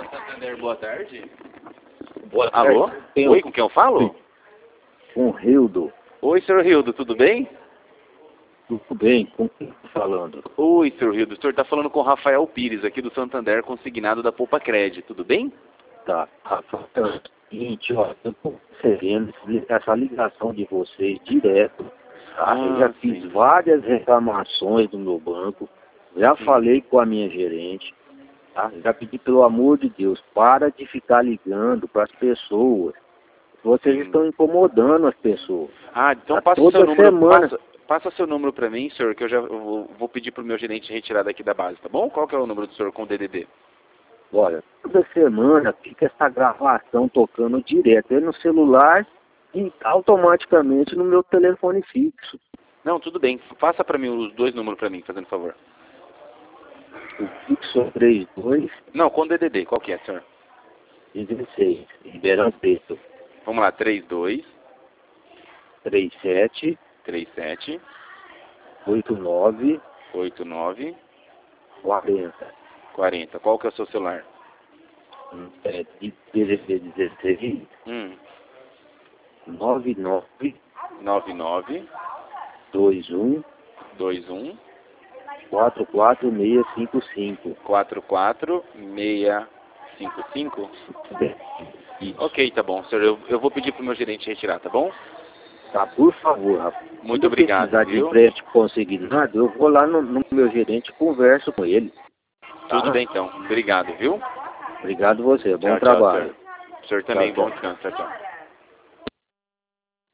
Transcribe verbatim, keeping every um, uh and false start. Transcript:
Santander, boa tarde. Boa Alô? tarde. Tem Oi, com quem eu falo? Com o Rildo. Oi, senhor Rildo, tudo bem? Tudo bem? Com quem está falando? Oi, senhor Rildo, o senhor está falando com o Rafael Pires, aqui do Santander, consignado da Poupa Cred, tudo bem? Tá. Rafael, é o seguinte, ó, eu estou recebendo essa ligação de vocês direto. Tá? Ah, eu já fiz sim. várias reclamações no meu banco, já Sim. falei com a minha gerente, tá? Já pedi, pelo amor de Deus, para de ficar ligando para as pessoas. Vocês Sim. estão incomodando as pessoas. Ah, então Tá? passa Toda seu número, semana. passa, passa seu número para mim, senhor, que eu já eu vou, vou pedir pro meu gerente retirar daqui da base, tá bom? Qual que é o número do senhor com o D D D? Olha, toda semana fica essa gravação tocando direto aí no celular e automaticamente no meu telefone fixo. Não, tudo bem. Passa para mim os dois números para mim, fazendo favor. O fixo é três dois Não, com o D D D, qual que é, senhor? dezesseis, Ribeirão Preto, Vamos lá, três dois três sete três sete oito nove oito nove quarenta. quatro zero. Qual que é o seu celular? É de D Z P dezesseis Hum, nove nove nove nove dois um dois um quatro quatro seis cinco cinco. quatro quatro seis cinco cinco. Ok, tá bom, senhor. Eu, eu vou pedir pro meu gerente retirar, tá bom? Tá, por favor, Rafa. Muito Se obrigado, precisar de viu? empréstimo consignado, eu vou lá no, no meu gerente e converso com ele. Tá? Tudo bem, então. Obrigado, viu? Obrigado você. Bom Tchau, tchau, trabalho. senhor. O senhor também, Tchau, bom tchau. descanso. Tchau, tchau.